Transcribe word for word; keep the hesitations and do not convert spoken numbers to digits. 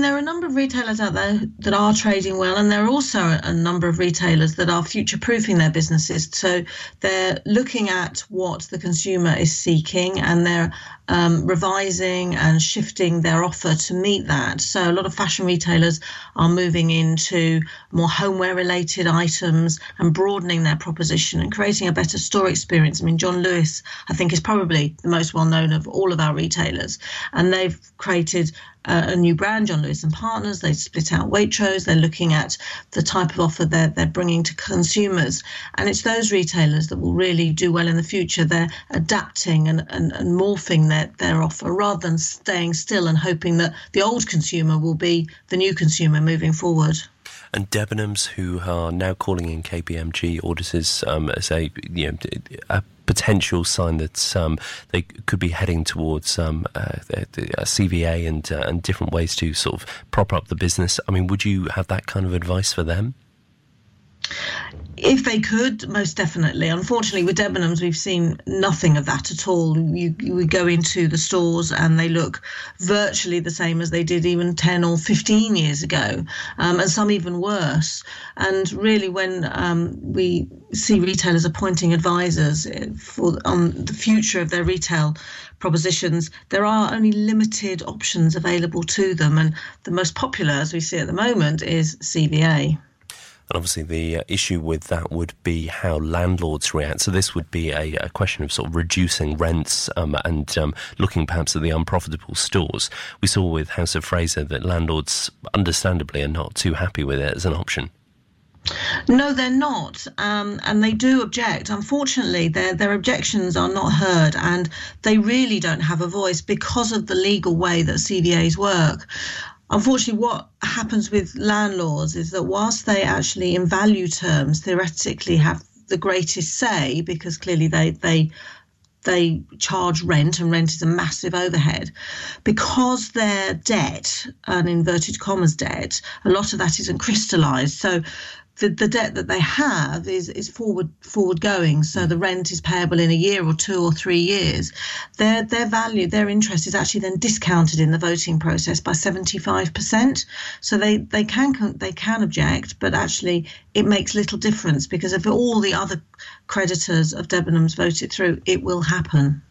there are a number of retailers out there that are trading well, and there are also a number of retailers that are future-proofing their businesses. So they're looking at what the consumer is seeking, and they're um, revising and shifting their offer to meet that. So a lot of fashion retailers are moving into more homeware-related items and broadening their proposition and creating a better store experience. I mean, John Lewis, I think, is probably the most well-known of all of our retailers, and they've created Uh, a new brand, John Lewis and Partners. They split out Waitrose. They're looking at the type of offer they're, they're bringing to consumers. And it's those retailers that will really do well in the future. They're adapting and, and, and morphing their, their offer rather than staying still and hoping that the old consumer will be the new consumer moving forward. And Debenhams, who are now calling in K P M G auditors um, as a, you know, a potential sign that um, they could be heading towards um, uh, a C V A and uh, and different ways to sort of prop up the business. I mean, would you have that kind of advice for them? If they could, most definitely. Unfortunately, with Debenhams, we've seen nothing of that at all. You, you would go into the stores and they look virtually the same as they did even ten or fifteen years ago, um, and some even worse. And really, when um, we see retailers appointing advisors for on the future of their retail propositions, there are only limited options available to them. And the most popular, as we see at the moment, is C V A. And obviously the uh, issue with that would be how landlords react. So this would be a, a question of sort of reducing rents um, and um, looking perhaps at the unprofitable stores. We saw with House of Fraser that landlords understandably are not too happy with it as an option. No, they're not, um, and they do object. Unfortunately, their their objections are not heard, and they really don't have a voice because of the legal way that C V As work. Unfortunately, what happens with landlords is that whilst they actually, in value terms, theoretically have the greatest say, because clearly they they they charge rent, and rent is a massive overhead, because their debt, an inverted commas debt, a lot of that isn't crystallised. So the, the debt that they have is, is forward forward going. So the rent is payable in a year or two or three years. Their their value, their interest is actually then discounted in the voting process by seventy-five percent. So they, they can they can object, but actually it makes little difference, because if all the other creditors of Debenhams vote it through, it will happen.